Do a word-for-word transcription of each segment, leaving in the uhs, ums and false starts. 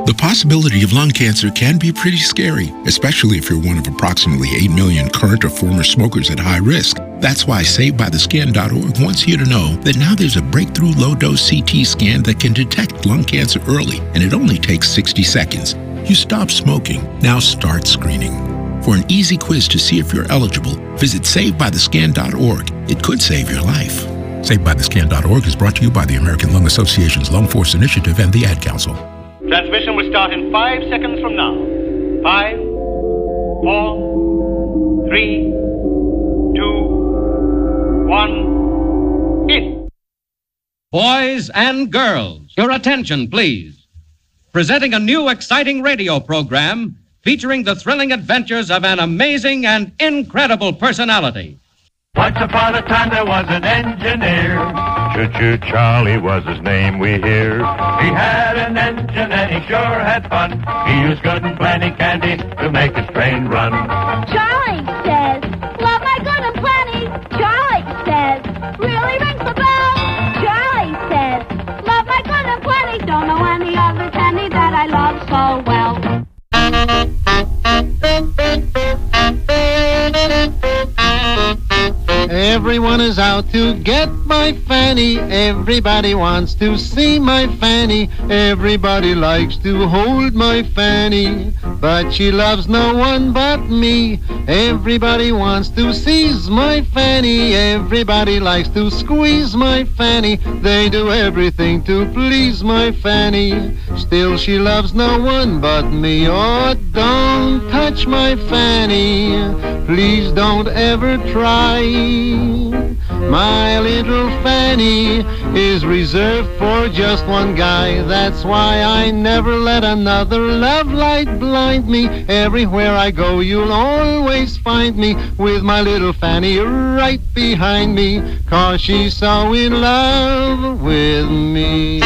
The possibility of lung cancer can be pretty scary, especially if you're one of approximately eight million current or former smokers at high risk. That's why Saved By The Scan dot org wants you to know that now there's a breakthrough low-dose C T scan that can detect lung cancer early, and it only takes sixty seconds. You stop smoking, now start screening. For an easy quiz to see if you're eligible, visit Saved By The Scan dot org. It could save your life. Saved By The Scan dot org is brought to you by the American Lung Association's Lung Force Initiative and the Ad Council. Transmission will start in five seconds from now. Five, four, three, two, one, hit. Boys and girls, your attention, please. Presenting a new exciting radio program featuring the thrilling adventures of an amazing and incredible personality. Once upon a time there was an engineer. Choo-choo Charlie was his name, we hear. He had an engine and he sure had fun. He used good and plenty candy to make his train run. Charlie says, love my good and plenty. Charlie says, really rings the bell. Charlie says, love my good and plenty. Don't know any other candy that I love so well. Everyone is out to get my Fanny. Everybody wants to see my Fanny. Everybody likes to hold my Fanny, but she loves no one but me. Everybody wants to seize my Fanny. Everybody likes to squeeze my Fanny. They do everything to please my Fanny. Still she loves no one but me. Oh, don't touch my Fanny. Please don't ever try. My little Fanny is reserved for just one guy. That's why I never let another love light blind me. Everywhere I go you'll always find me with my little Fanny right behind me, 'cause she's so in love with me.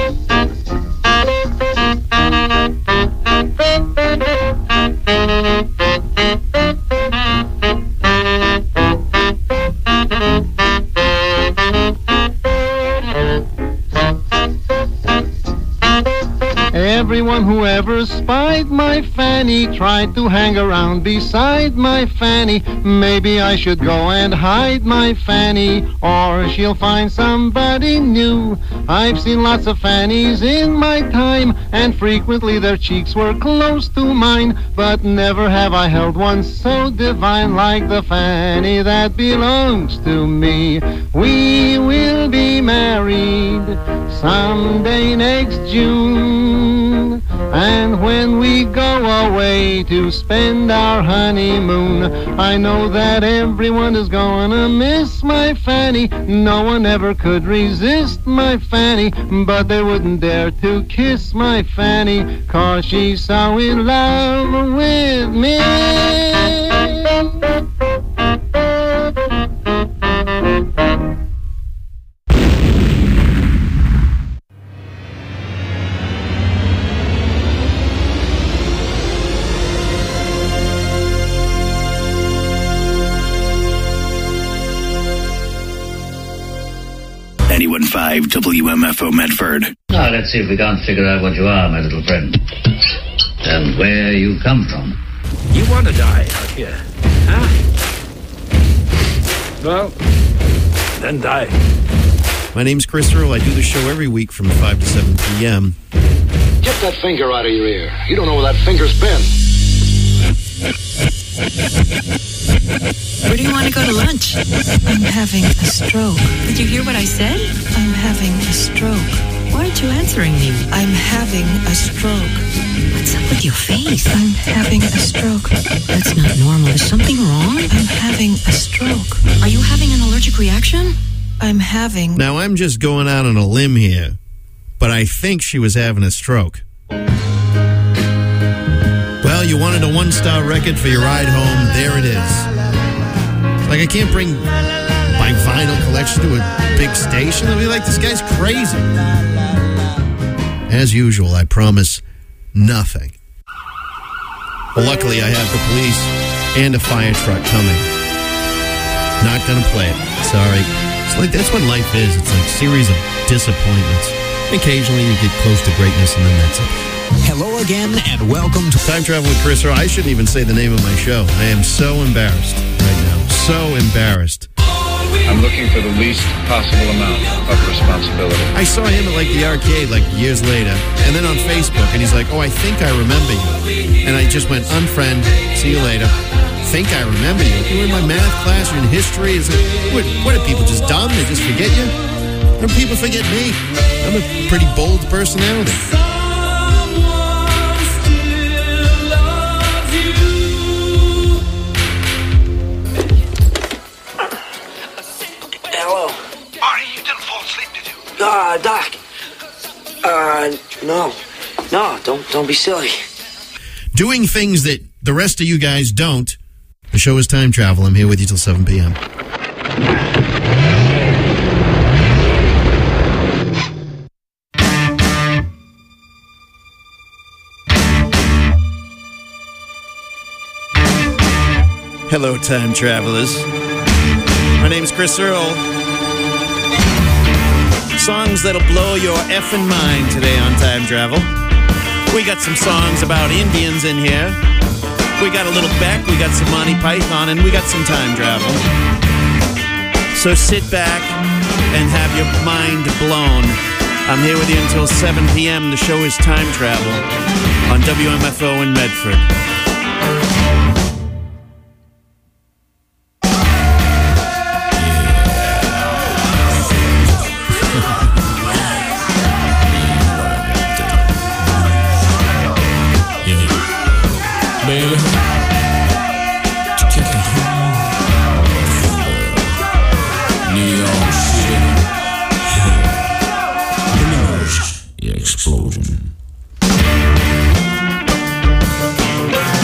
Everyone who ever spied my Fanny tried to hang around beside my Fanny. Maybe I should go and hide my Fanny, or she'll find somebody new. I've seen lots of Fannies in my time, and frequently their cheeks were close to mine, but never have I held one so divine like the Fanny that belongs to me. We will be married someday next June, and when we go away to spend our honeymoon, I know that everyone is gonna miss my Fanny. No one ever could resist my Fanny, but they wouldn't dare to kiss my Fanny, 'cause she's so in love with me. ninety-one point five W M F O Medford. Now, let's see if we can't figure out what you are, my little friend. And where you come from. You want to die out here, huh? Well, then die. My name's Chris Earl. I do the show every week from five to seven p.m. Get that finger out of your ear. You don't know where that finger's been. Where do you want to go to lunch? I'm having a stroke. Did you hear what I said? I'm having a stroke. Why aren't you answering me? I'm having a stroke. What's up with your face? I'm having a stroke. That's not normal. Is something wrong? I'm having a stroke. Are you having an allergic reaction? I'm having... Now, I'm just going out on a limb here, but I think she was having a stroke. Well, you wanted a one-star record for your ride home. There it is. Like, I can't bring my vinyl collection to a big station. They'll be like, this guy's crazy. As usual, I promise nothing. Well, luckily, I have the police and a fire truck coming. Not gonna play it. Sorry. It's like, that's what life is. It's like a series of disappointments. Occasionally, you get close to greatness, and then that's it. Hello again, and welcome to Time Travel with Chris Earl. I shouldn't even say the name of my show. I am so embarrassed right now. So embarrassed. I'm looking for the least possible amount of responsibility. I saw him at like the arcade like years later, and then on Facebook, and he's like, oh, I think I remember you. And I just went, unfriend, see you later. Think I remember you. You were in my math class, you're in history. Is it, what, what are people, just dumb? They just forget you? Or people forget me? I'm a pretty bold personality. Uh, Doc. Uh, no. No, don't don't be silly. Doing things that the rest of you guys don't. The show is Time Travel. I'm here with you till seven p.m. Hello, Time Travelers. My name's Chris Earl. Songs that'll blow your effing mind today on Time Travel. We got some songs about Indians in here. We got a little Beck, we got some Monty Python, and we got some time travel. So sit back and have your mind blown. I'm here with you until seven p.m. The show is Time Travel on W M F O in Medford. Explosion.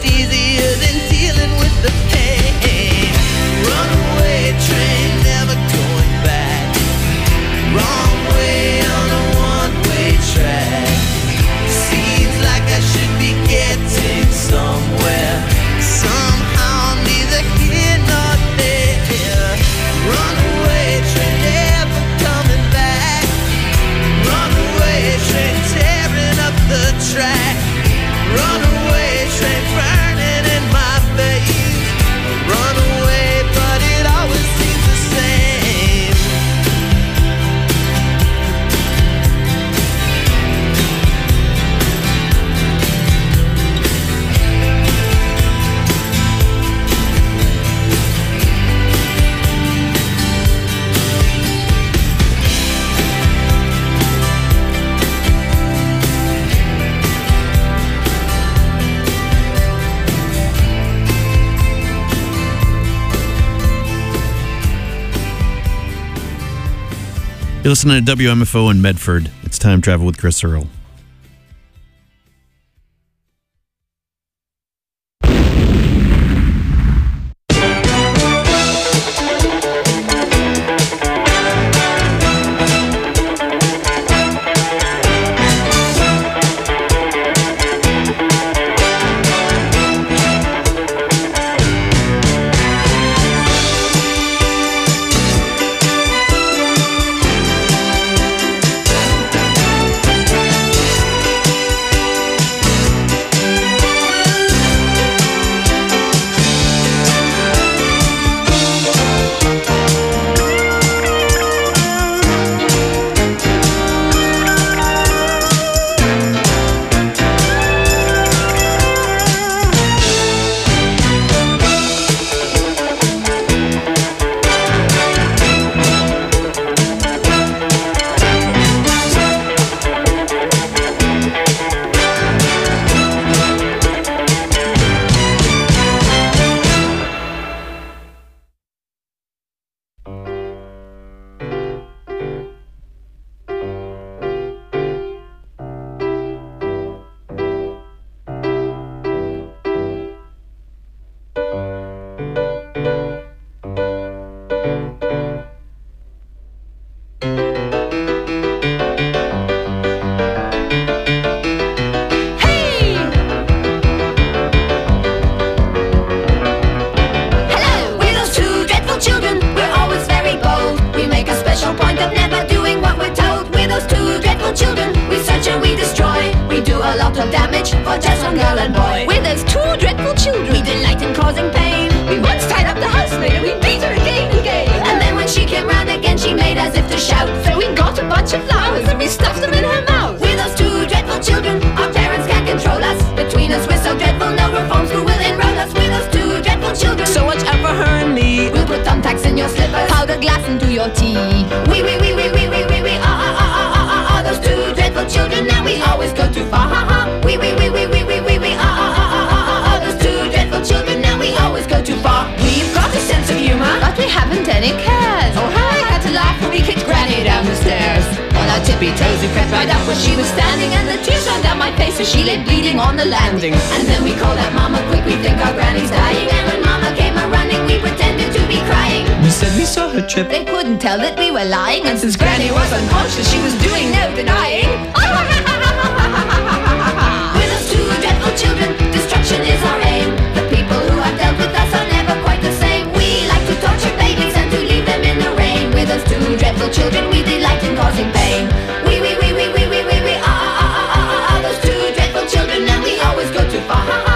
just easier than dealing with the pain. Runaway train, never going back. Wrong way on a one-way track. Seems like I should be getting somewhere. Somehow I'm neither here nor there. Runaway train, never coming back. Runaway train, tearing up the track. Runaway train, burning in my face. Runaway, but it always seems the same. You're listening to W M F O in Medford. It's Time Travel with Chris Earl. They couldn't tell that we were lying, and since Granny was unconscious, she was doing no denying. With us two dreadful children, destruction is our aim. The people who have dealt with us are never quite the same. We like to torture babies and to leave them in the rain. With us two dreadful children, we delight in causing pain. We, we, we, we, we, we, we, we, ah, ah, ah, ah, ah, ah, those two dreadful children, and we always go too far, ha, ha.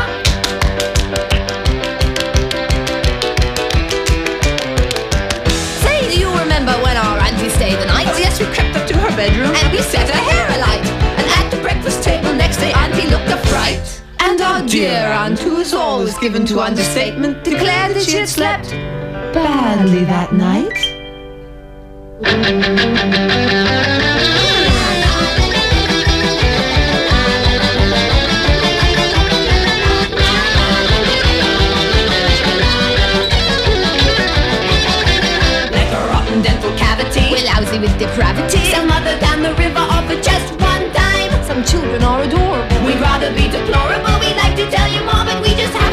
Bedroom, and we set her hair alight. And at the breakfast table next day, Auntie looked a fright. And our dear aunt, who was always given to understatement, declared that she had slept badly that night. Like a rotten dental cavity, we're lousy with depravity. Some mother down the river offered just one dime. Some children are adorable. We'd rather be deplorable. We'd like to tell you more, but we just have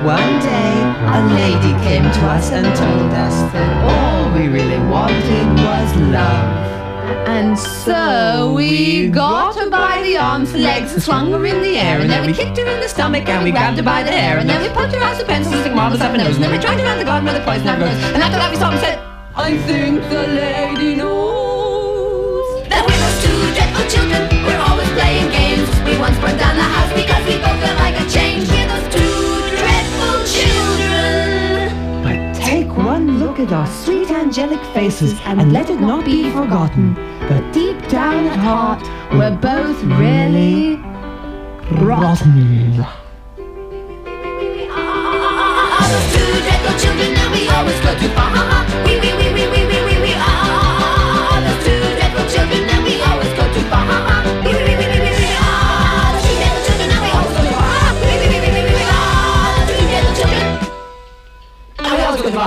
One day, a lady came to us and told us that all we really wanted was love. And so we got her by the arms and legs and swung her in the air, and then we kicked her in the stomach and we grabbed her by the hair, and then we poked her out with pencils and marbles up her nose, and then we dragged her around the garden where the poison never grows, and after that we stopped and said, I think the lady knows that we're those two dreadful children. We're always playing games. We once burned down the house because we both felt like a change. We're those two dreadful children. But take one look at our sweet angelic faces and let it not be forgotten that deep down at heart we're both really rotten. Those two dreadful children, and we always go too far. We, we, we, we, we, we, we, we are those two dreadful children, and we always go too far. We, we, we, we, we, we are those two dreadful children, and we always go too far. We, we, we, we, we, we are those two dreadful children, and we always go too far.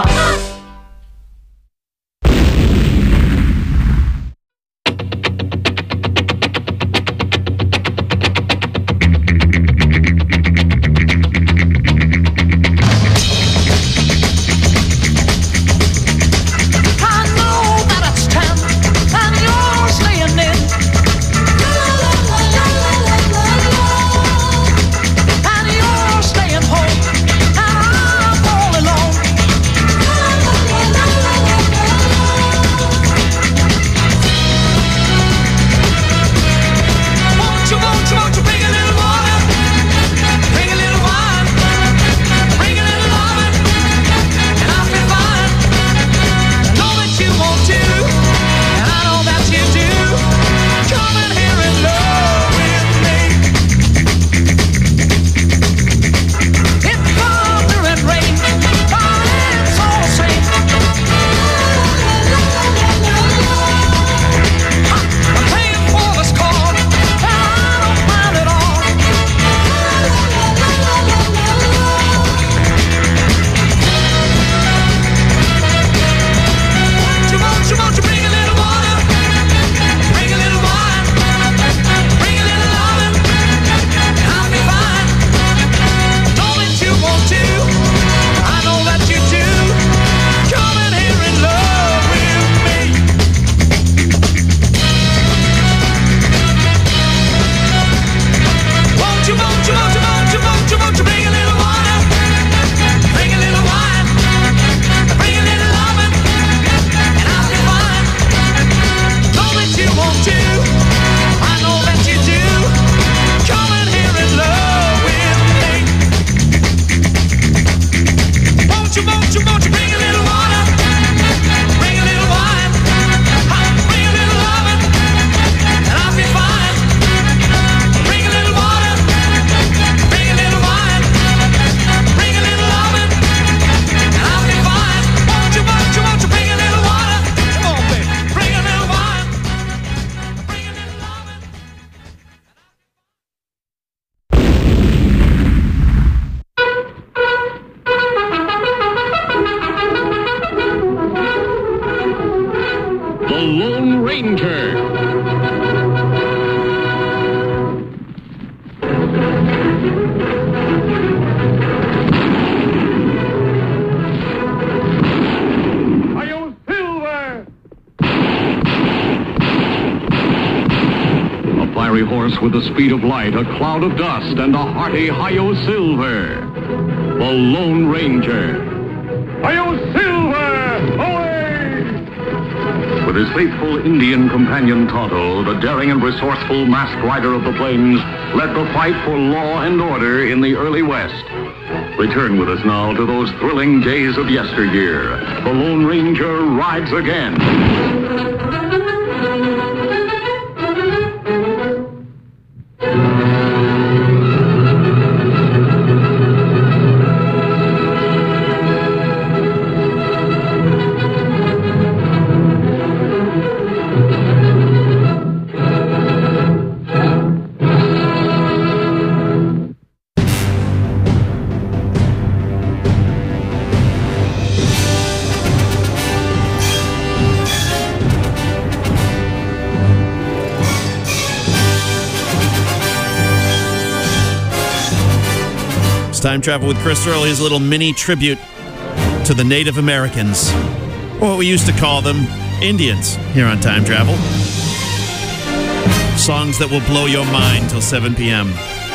With the speed of light, a cloud of dust, and a hearty Hi-Yo Silver, the Lone Ranger. Hi-Yo Silver! Away! With his faithful Indian companion Tonto, the daring and resourceful masked rider of the plains led the fight for law and order in the early West. Return with us now to those thrilling days of yesteryear. The Lone Ranger rides again. Time Travel with Chris Earl is a little mini tribute to the Native Americans, or what we used to call them, Indians, here on Time Travel. Songs that will blow your mind till seven p.m.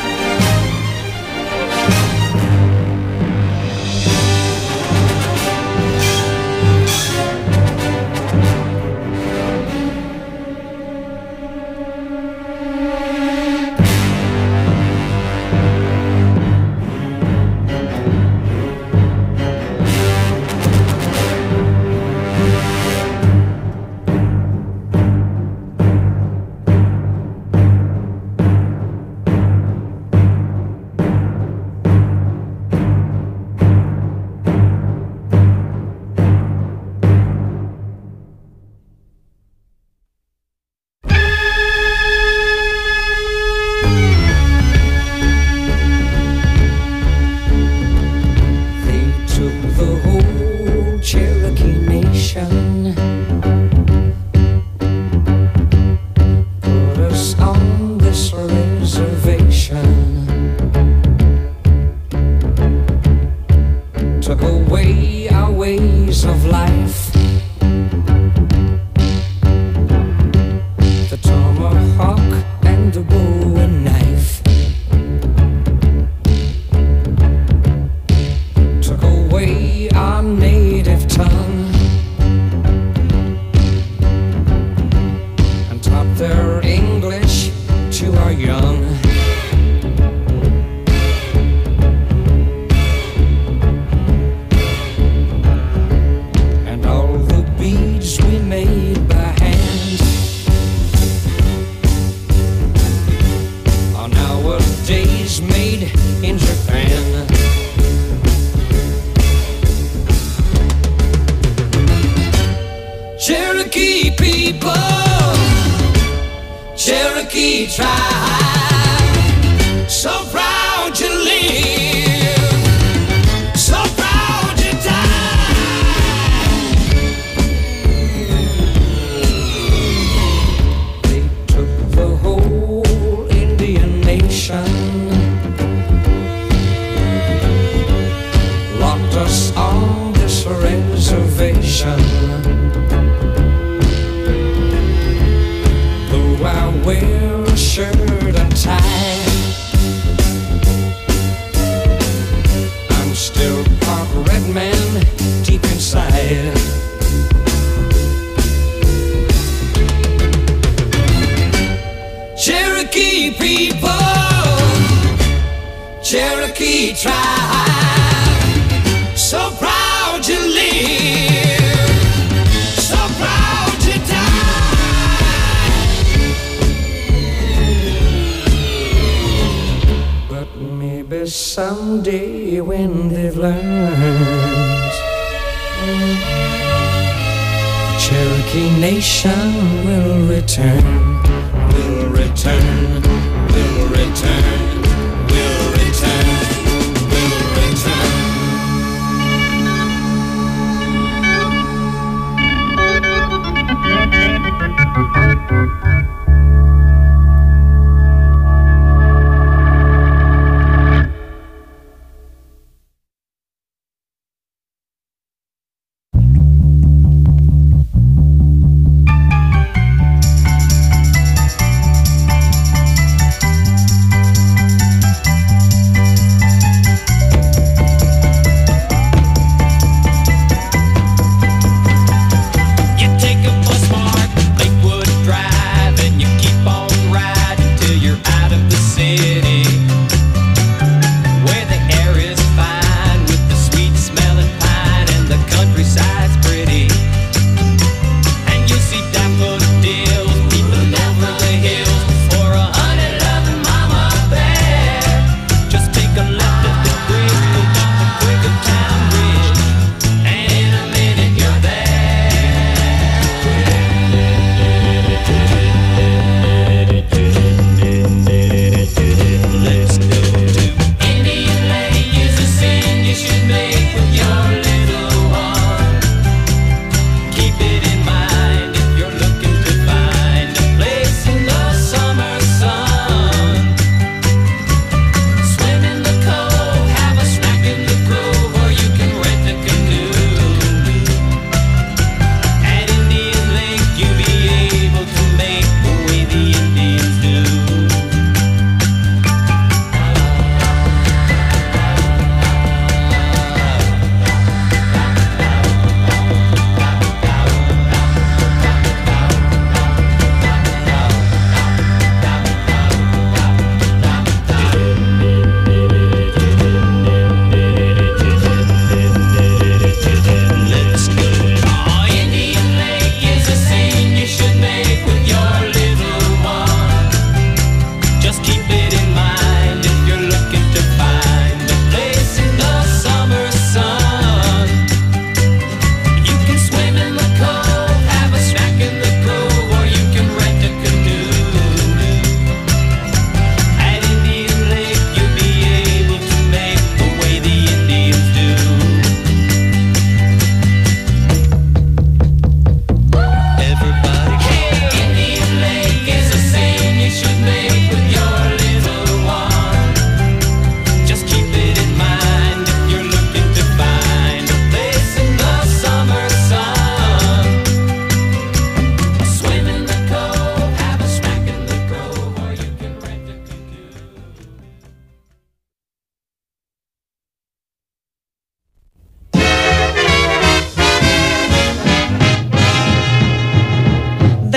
Someday when they've learned, the Cherokee Nation will return, will return, will return, will return, will return.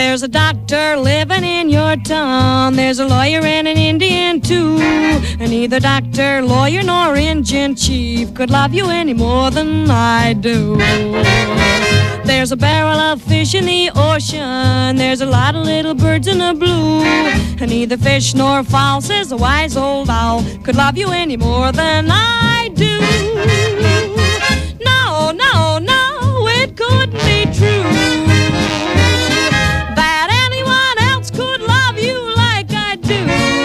There's a doctor living in your town. There's a lawyer and an Indian too. And neither doctor, lawyer, nor Indian chief could love you any more than I do. There's a barrel of fish in the ocean. There's a lot of little birds in the blue. And neither fish nor fowl, says a wise old owl, could love you any more than I do. No, no, no, it couldn't be true that anyone else could love you like I do.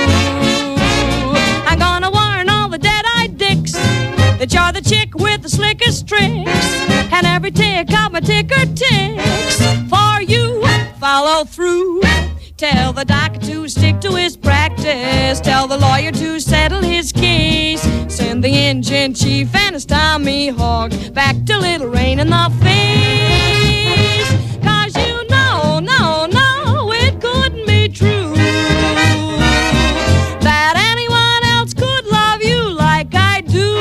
I'm gonna warn all the dead-eyed dicks that you're the chick with the slickest tricks, and every tick of my ticker ticks for you. Follow through. Tell the doctor to stick to his practice. Tell the lawyer to settle his case. Send the engine chief and his Tommy Hawk back to Little Rain in the face. Cause you know, no, no, it couldn't be true that anyone else could love you like I do.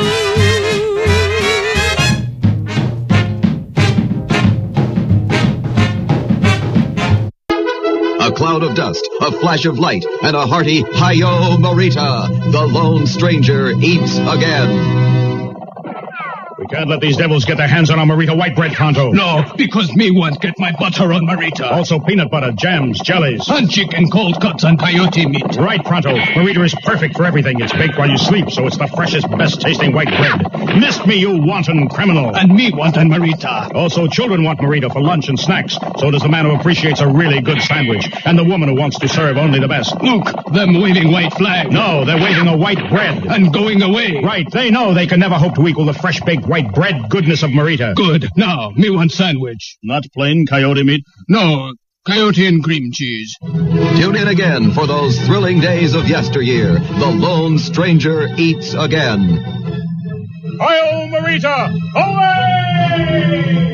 A cloud of dust, a flash of light, and a hearty Hi-Yo Marita. The Lone Stranger eats again. We can't let these devils get their hands on our Marita white bread, Pronto. No, because me won't get my butter on Marita. Also peanut butter, jams, jellies. And chicken cold cuts and coyote meat. Right, Pronto. Marita is perfect for everything. It's baked while you sleep, so it's the freshest, best-tasting white bread. Missed me, you wanton criminal. And me wanton Marita. Also, children want Marita for lunch and snacks. So does the man who appreciates a really good sandwich. And the woman who wants to serve only the best. Look, them waving white flag. No, they're waving a white bread. And going away. Right, they know they can never hope to equal the fresh-baked white bread goodness of Marita. Good. Now, me want sandwich. Not plain coyote meat? No, coyote and cream cheese. Tune in again for those thrilling days of yesteryear. The Lone Stranger eats again. Hi-yo, Marita! Away!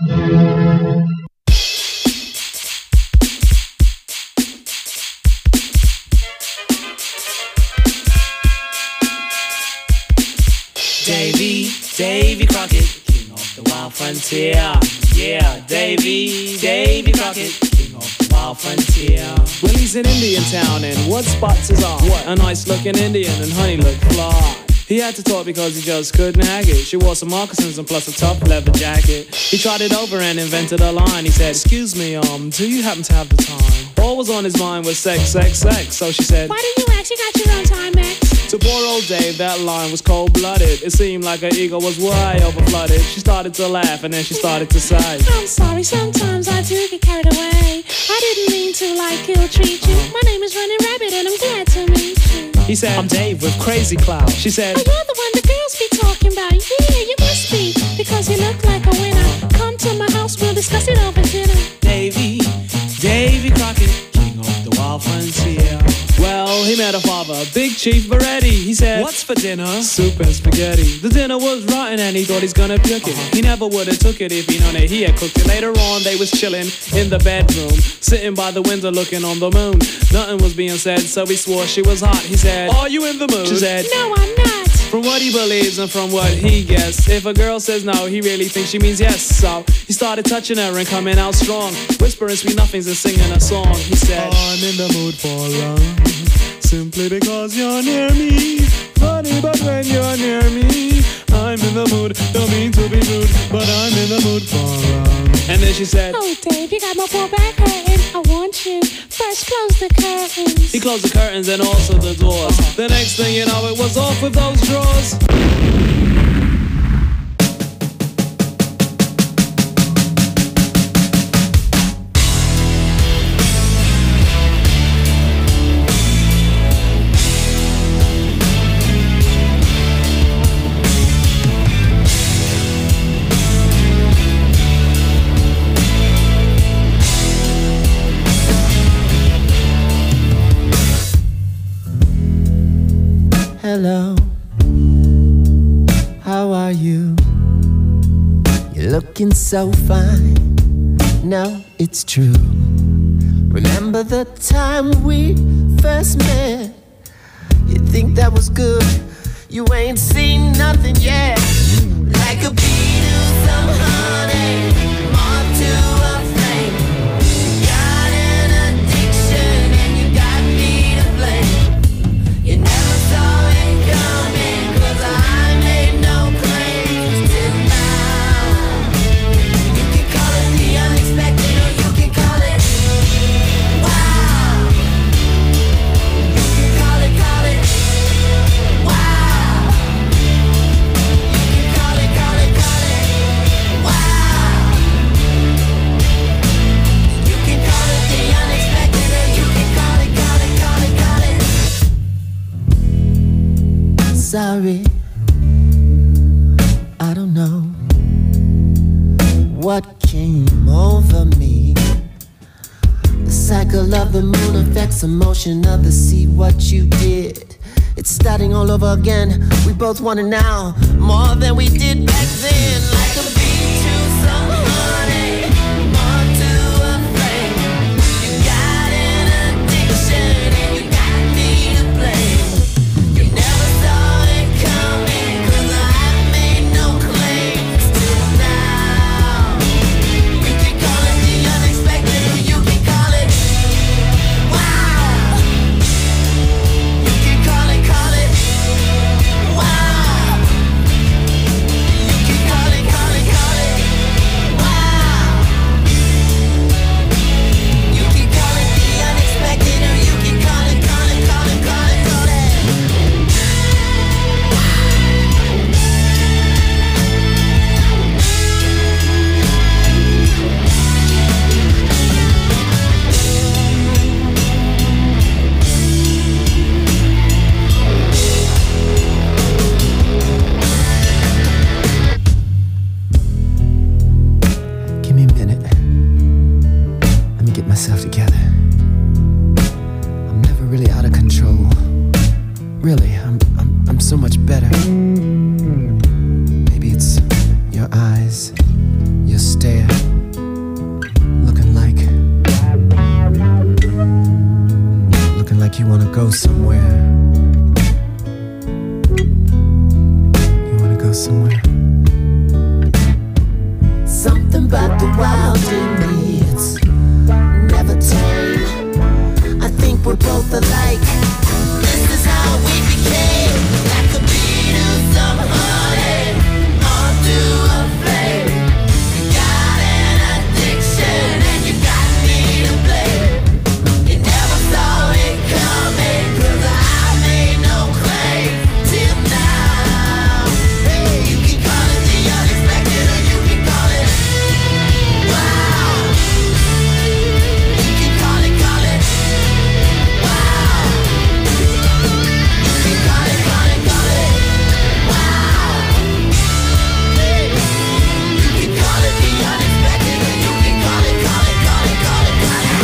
Davy, Davy Crockett, king of the wild frontier. Yeah, Davy, Davy Crockett, king of the wild frontier. Well, he's in Indian town, and what spots his on? What? A nice-looking Indian, and honey looked fly. He had to talk because he just couldn't hack it. She wore some moccasins and plus a tough leather jacket. He tried it over and invented a line. He said, excuse me, um, do you happen to have the time? All was on his mind was sex, sex, sex. So she said, why do you ask? You got your own time, Max. To poor old Dave, that line was cold-blooded. It seemed like her ego was way overflooded. She started to laugh and then she started to sigh. I'm sorry, sometimes I do get carried away. I didn't mean to, like, ill-treat you. My name is Running Rabbit and I'm glad to meet you. He said, I'm Dave with Crazy Cloud. She said, oh, you're the one the girls be talking about. Yeah, you must be, because you look like a winner. Come to my house, we'll discuss it over dinner. Davy, Davy Crockett, king of the wild frontier. Well, he met a father, Big Chief Beretti. He said, what's for dinner? Soup and spaghetti. The dinner was rotten and he thought he's gonna puke it. Uh-huh. He never would've took it if he known that he had cooked it. Later on, they was chilling in the bedroom, sitting by the window looking on the moon. Nothing was being said, so he swore she was hot. He said, are you in the mood? She said, no, I'm not. From what he believes and from what he guessed, if a girl says no, he really thinks she means yes. So he started touching her and coming out strong, whispering sweet nothings and singing a song. He said, I'm in the mood for love, simply because you're near me. Funny, but when you're near me, I'm in the mood. Don't mean to be rude, but I'm in the mood for love. And then she said, oh, Dave, you got my poor back hurting. I want you. First, close the curtains. He closed the curtains and also the doors. Uh-huh. The next thing you know, it was off with those drawers. Hello, how are you? You're looking so fine, now it's true. Remember the time we first met? You think that was good, you ain't seen nothing yet. Like a bee to some honey, moth to a flame. You got it mystery. I don't know what came over me. The cycle of the moon affects the motion of the sea. What you did, it's starting all over again. We both want it now, more than we did back then. Like a bee to some honey, more to a flame. You got an addiction and you got me to blame. You never saw it coming, 'cause I made no claims till now. You can call it the unexpected, or you can call it wow. You can call it, call it wow. You can call it, call it, call it wow. You can call it the unexpected, or you can call it, call it, call it, call it, call it. Give me a minute. Let me get myself together. I'm never really out of control. Really, I'm I'm I'm so much better. Maybe it's your eyes, your stare, looking like looking like you wanna go somewhere. You wanna go somewhere? Something about the wild in me, it's never tame. I think we're both alike. This is how we became. Like a bee to some honey, on to a flame. You got an addiction and you got me to blame. You never saw it coming, 'cause I made no claim till now. Hey, you can call it the unexpected, or you can call it wow. You can call it, call it wow. You can call it, call it, call it wow. Hey, you can call it the unexpected, or you can call it, call it, call it, call it, call it.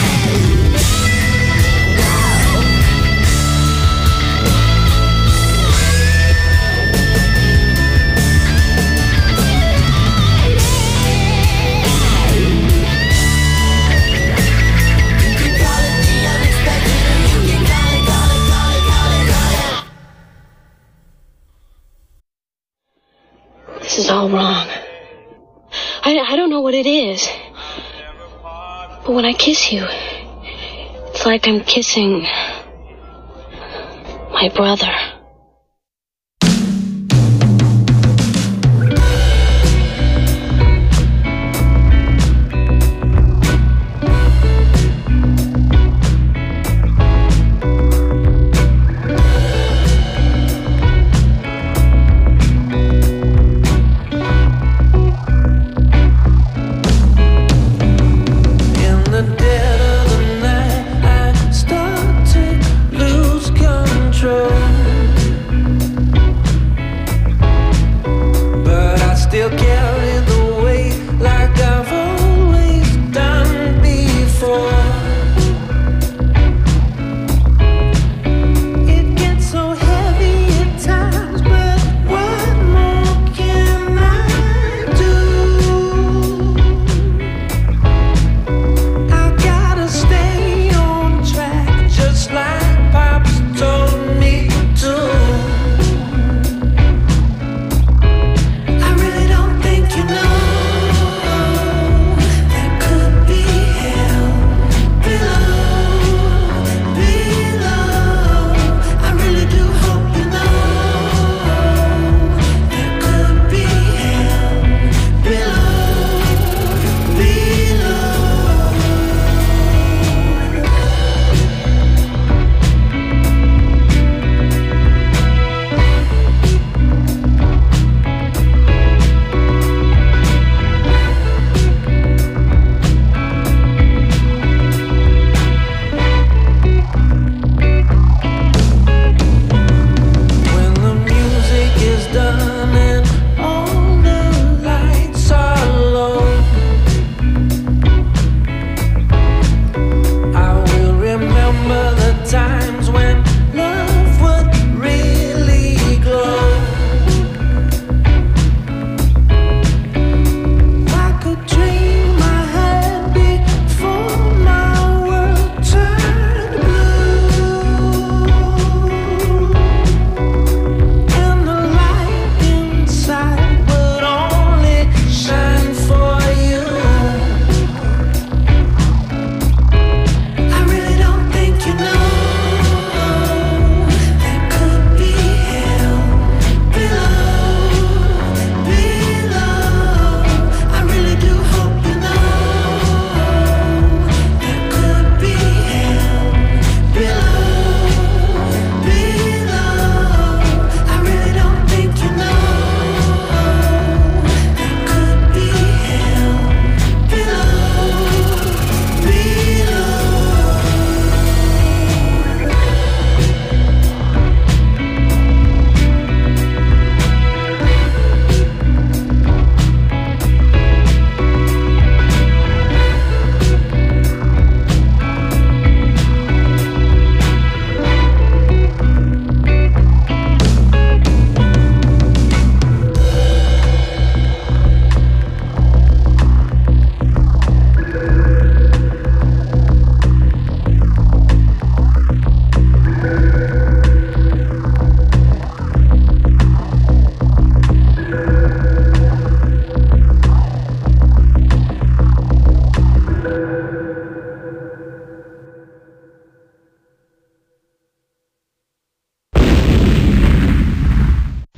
This is all wrong. I, I don't know what it is. But when I kiss you, it's like I'm kissing my brother. In the dead of the night, I start to lose control.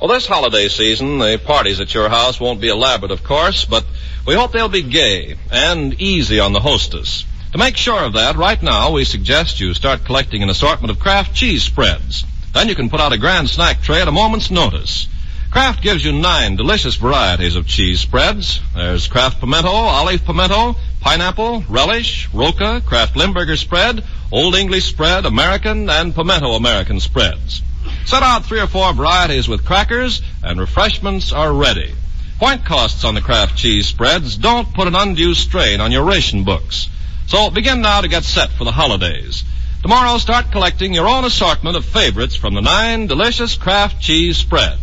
Well, this holiday season, the parties at your house won't be elaborate, of course, but we hope they'll be gay and easy on the hostess. To make sure of that, right now, we suggest you start collecting an assortment of Kraft cheese spreads. Then you can put out a grand snack tray at a moment's notice. Kraft gives you nine delicious varieties of cheese spreads. There's Kraft Pimento, Olive Pimento, Pineapple, Relish, Roca, Kraft Limburger Spread, Old English Spread, American, and Pimento American Spreads. Set out three or four varieties with crackers, and refreshments are ready. Point costs on the Kraft cheese spreads don't put an undue strain on your ration books. So begin now to get set for the holidays. Tomorrow, start collecting your own assortment of favorites from the nine delicious Kraft cheese spreads.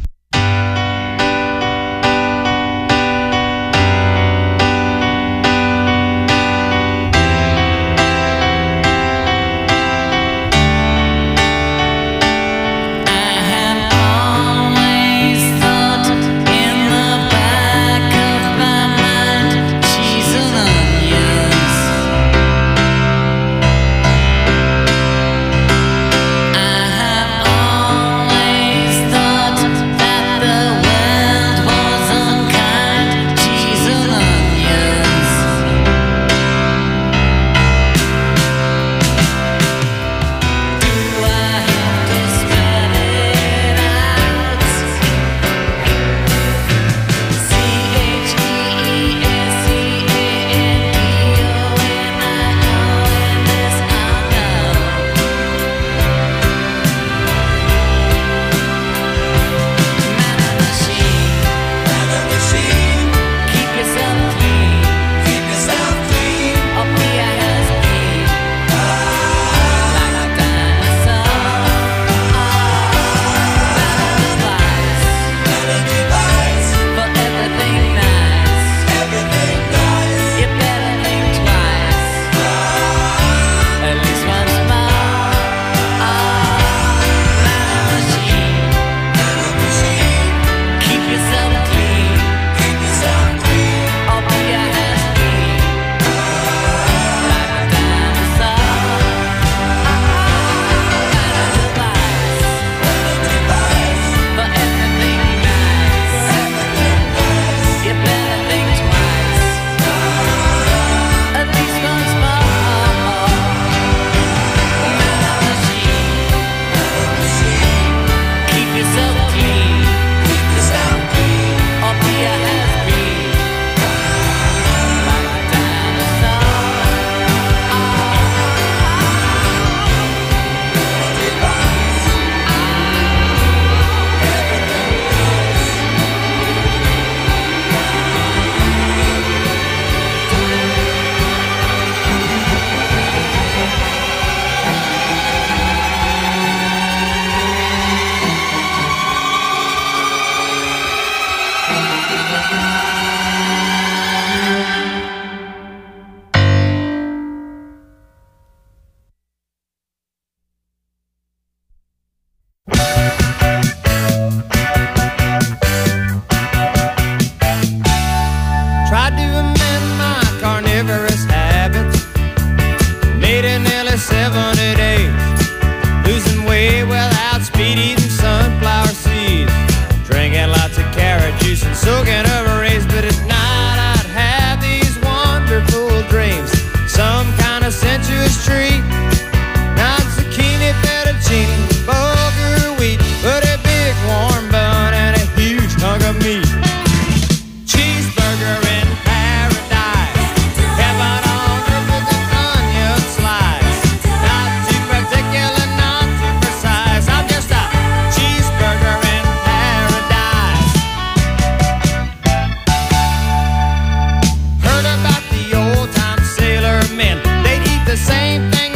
the same thing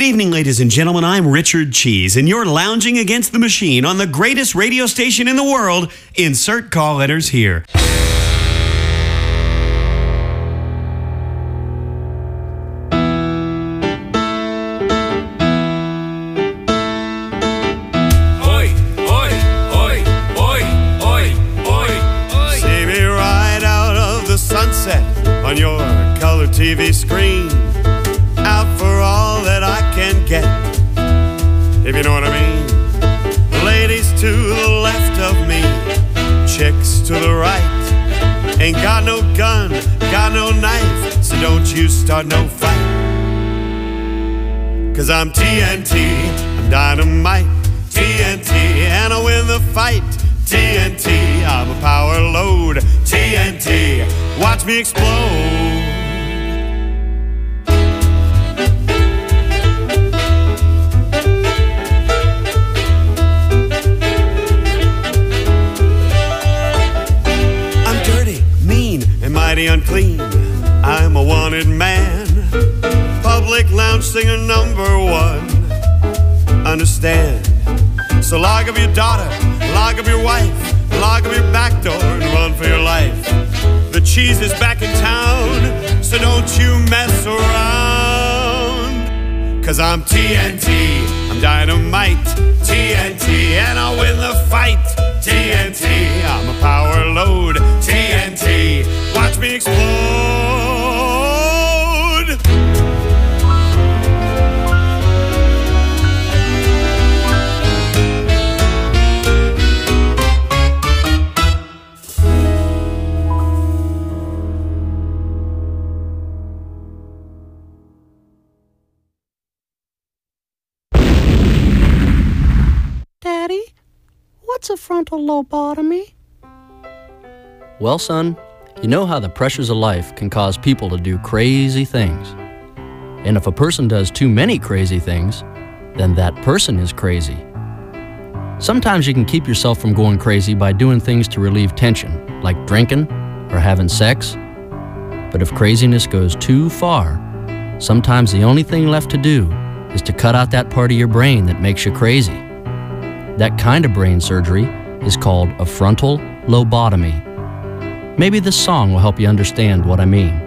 evening, ladies and gentlemen. I'm Richard Cheese, and you're lounging against the machine on the greatest radio station in the world. Insert call letters here. Oi, oi, oi, oi, oi, oi. See me right out of the sunset on your color T V screen. Out for all that I can get, if you know what I mean. Ladies to the left of me, chicks to the right. Ain't got no gun, got no knife, so don't you start no fight. Cause I'm T N T, I'm dynamite, T N T, and I win the fight. T N T, I'm a power load, T N T, watch me explode. Mighty unclean, I'm a wanted man. Public lounge singer number one. Understand? So log up your daughter, log up your wife, log up your back door and run for your life. The cheese is back in town, so don't you mess around. Cause I'm T N T, I'm dynamite, T N T, and I'll win the fight. T N T, I'm a power load, T N T, watch me explode. Daddy, what's a frontal lobotomy? Well, son, you know how the pressures of life can cause people to do crazy things. And if a person does too many crazy things, then that person is crazy. Sometimes you can keep yourself from going crazy by doing things to relieve tension, like drinking or having sex. But if craziness goes too far, sometimes the only thing left to do is to cut out that part of your brain that makes you crazy. That kind of brain surgery is called a frontal lobotomy. Maybe this song will help you understand what I mean.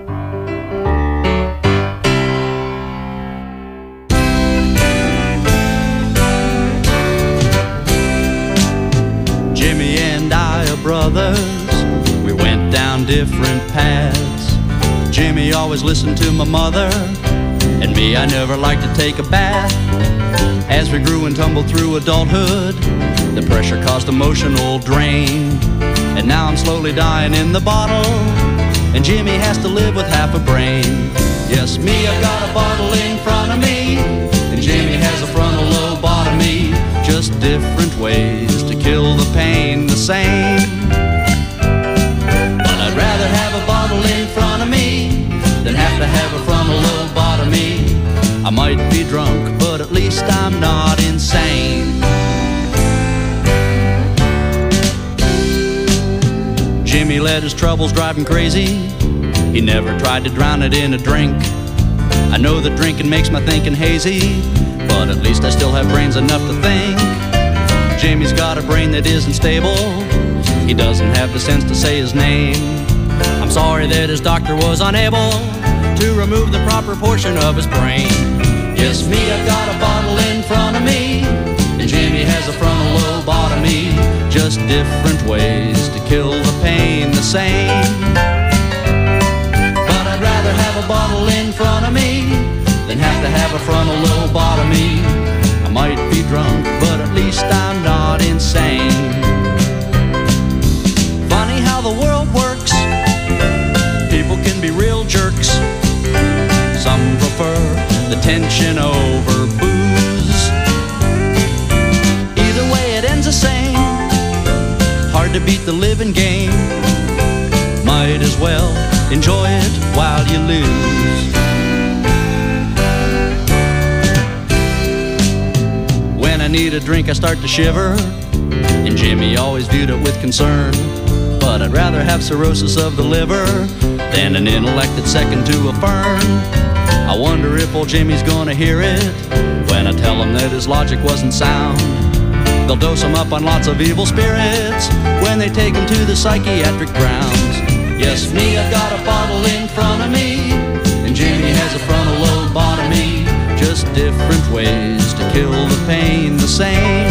Jimmy and I are brothers. We went down different paths. Jimmy always listened to my mother, and me, I never liked to take a bath. As we grew and tumbled through adulthood, the pressure caused emotional drain. And now I'm slowly dying in the bottle, and Jimmy has to live with half a brain. Yes, me, I've got a bottle in front of me, and Jimmy has a frontal lobotomy. Just different ways to kill the pain the same. But I'd rather have a bottle in front of me than have to have a frontal lobotomy. I might be drunk, but at least I'm not insane. Jimmy let his troubles drive him crazy. He never tried to drown it in a drink. I know that drinking makes my thinking hazy, but at least I still have brains enough to think. Jimmy's got a brain that isn't stable. He doesn't have the sense to say his name. I'm sorry that his doctor was unable to remove the proper portion of his brain. Yes, me, I've got a bottle in front of me, and Jimmy has a frontal lobotomy. Just different ways to kill the pain the same. But I'd rather have a bottle in front of me than have to have a frontal lobotomy. I might be drunk, but at least I'm not insane. Funny how the world works. People can be real jerks. Some prefer the tension over booze. Either way it ends the same. Hard to beat the living game. Might as well enjoy it while you lose. When I need a drink I start to shiver, and Jimmy always viewed it with concern. But I'd rather have cirrhosis of the liver than an intellect that's second to a fern. I wonder if old Jimmy's gonna hear it when I tell him that his logic wasn't sound. They'll dose him up on lots of evil spirits when they take him to the psychiatric grounds. Yes, me, I've got a bottle in front of me, and Jimmy has a frontal lobotomy. Just different ways to kill the pain the same.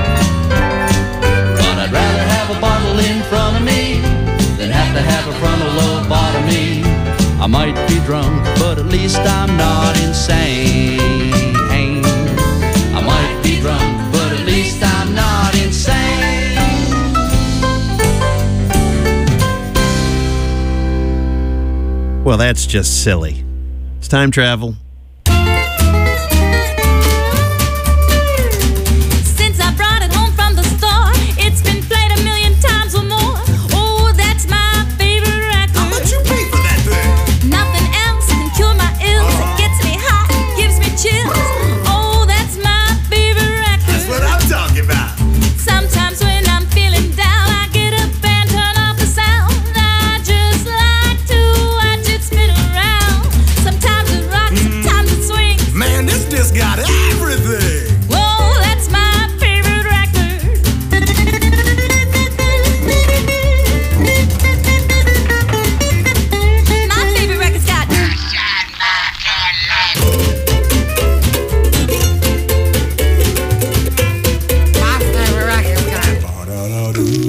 But I'd rather have a bottle in front of me than have to have a frontal lobotomy. I might be drunk, but at least I'm not insane. I might be drunk, but at least I'm not insane. Well, that's just silly. It's time travel. Since I brought it home from the store, it's been played a million times or more. Oh, that's my favorite record. How much you pay for that thing? Nothing else can cure my ills. It gets me hot, gives me chills. Oh, that's my favorite record. That's what I'm talking about. Sometimes when I'm feeling down, I get up and turn off the sound. I just like to watch it spin around. Sometimes it rocks, sometimes it swings. Man, this disc got everything. Whoa, that's my favorite record. My favorite record's got My favorite record's got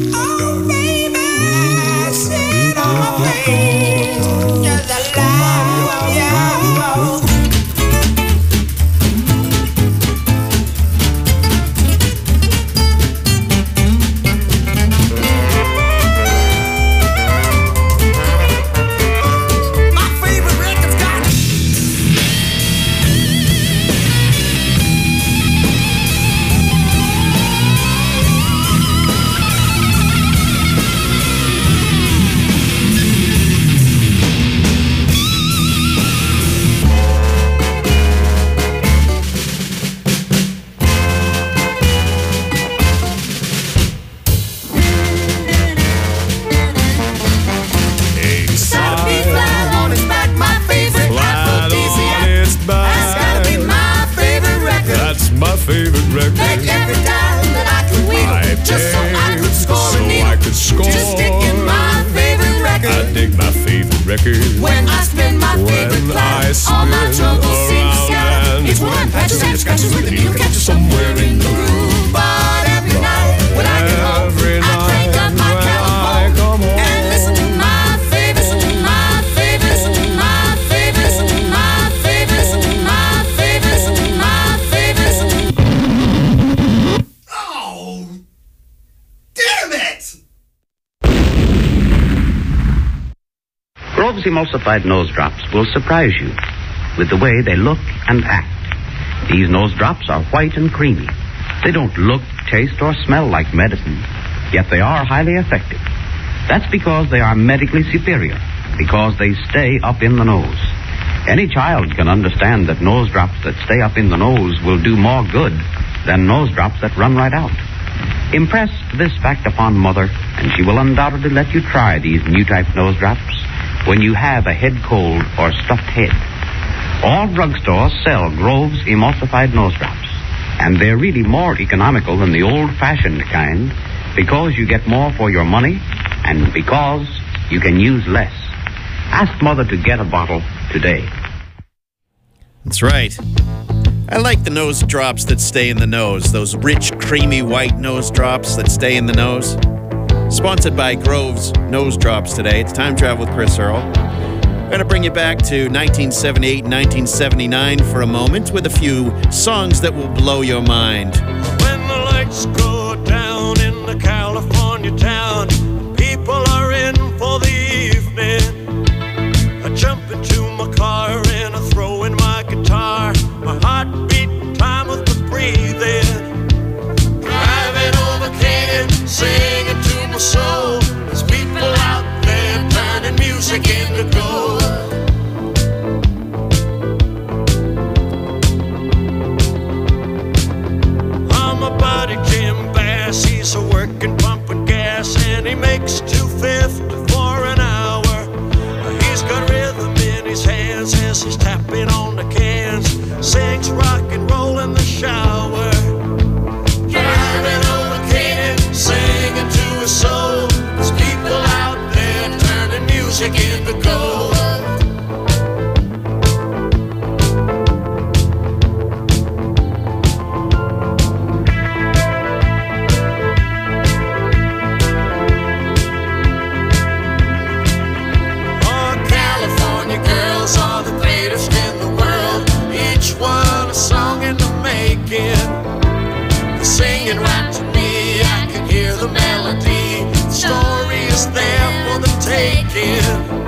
favorite record. Take every dime that I could wheel, just so I could score so a needle. I could score. Just sticking my favorite record. I dig my favorite record. When I spin my when favorite cloud, all my troubles seem to scatter. It's one patches and scratches with a needle catcher somewhere in the groove. But every night when I get home, I crank up my California and listen to my favorite, listen to my favorite, listen to my favorite, listen to my favorite, listen to my favorite, listen to my favorite, listen to Grove's emulsified nose drops will surprise you with the way they look and act. These nose drops are white and creamy. They don't look, taste, or smell like medicine, yet they are highly effective. That's because they are medically superior, because they stay up in the nose. Any child can understand that nose drops that stay up in the nose will do more good than nose drops that run right out. Impress this fact upon mother, and she will undoubtedly let you try these new type nose drops when you have a head cold or stuffed head. All drugstores sell Grove's emulsified nose drops, and they're really more economical than the old-fashioned kind because you get more for your money and because you can use less. Ask Mother to get a bottle today. That's right. I like the nose drops that stay in the nose, those rich, creamy white nose drops that stay in the nose. Sponsored by Grove's Nose Drops today. It's Time Travel with Chris Earl. I'm going to bring you back to nineteen seventy-eight and nineteen seventy-nine for a moment with a few songs that will blow your mind. When the lights go down in the California town, people are in for the evening. I jump into my car and I throw in my guitar. My heart beating time with the breathing. Driving over Canaan, singing to my soul. There's people out there turning music into gold. I'm a buddy Jim chicken to go. Are the greatest in the world. Each one a song in the making. They're singing right to me. I can hear the melody. The story is there for the taking.